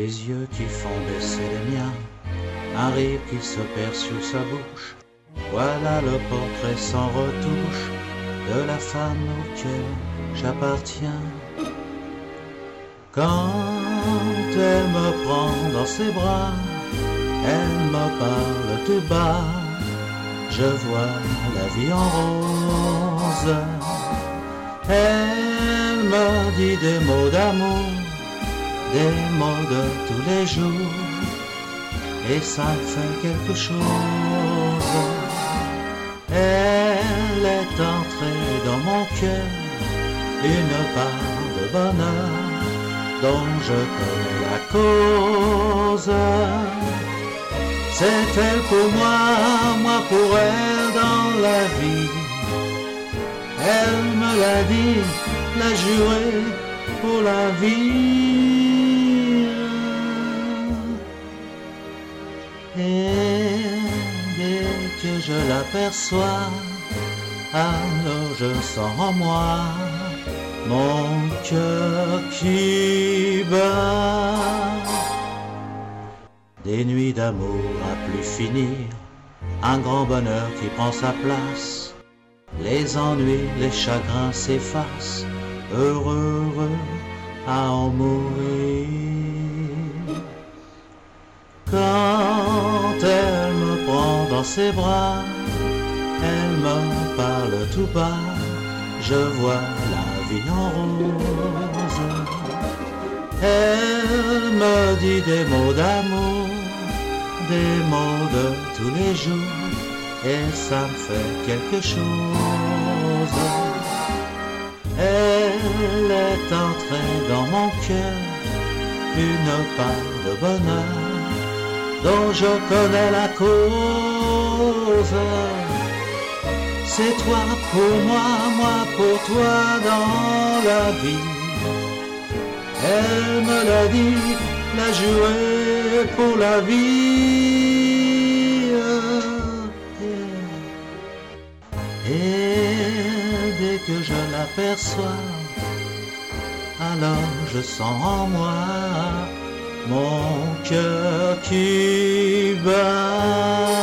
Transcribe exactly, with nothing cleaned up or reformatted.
des yeux qui font baisser les miens, un rire qui se perd sur sa bouche. Voilà le portrait sans retouche de la femme auquel j'appartiens. Quand elle me prend dans ses bras, elle me parle tout bas, je vois la vie en rose. Elle me dit des mots d'amour, des mots de tous les jours, et ça me fait quelque chose. Elle est entrée dans mon cœur, une part de bonheur dont je connais la cause. C'est elle pour moi, moi pour elle dans la vie. Elle me l'a dit, l'a juré pour la vie. Et dès que je l'aperçois, alors je sens en moi mon cœur qui bat. Des nuits d'amour à plus finir, un grand bonheur qui prend sa place. Les ennuis, les chagrins s'effacent, heureux, heureux à en mourir. Quand elle me prend dans ses bras, elle me parle tout bas, je vois la vie en rose. Elle me dit des mots d'amour, des mots de tous les jours, et ça me fait quelque chose. Elle est entrée dans mon cœur, une part de bonheur dont je connais la cause. C'est toi pour moi, moi pour toi dans la vie. Elle me l'a dit, l'a juré pour la vie. Et dès que je l'aperçois, alors je sens en moi mon cœur qui bat.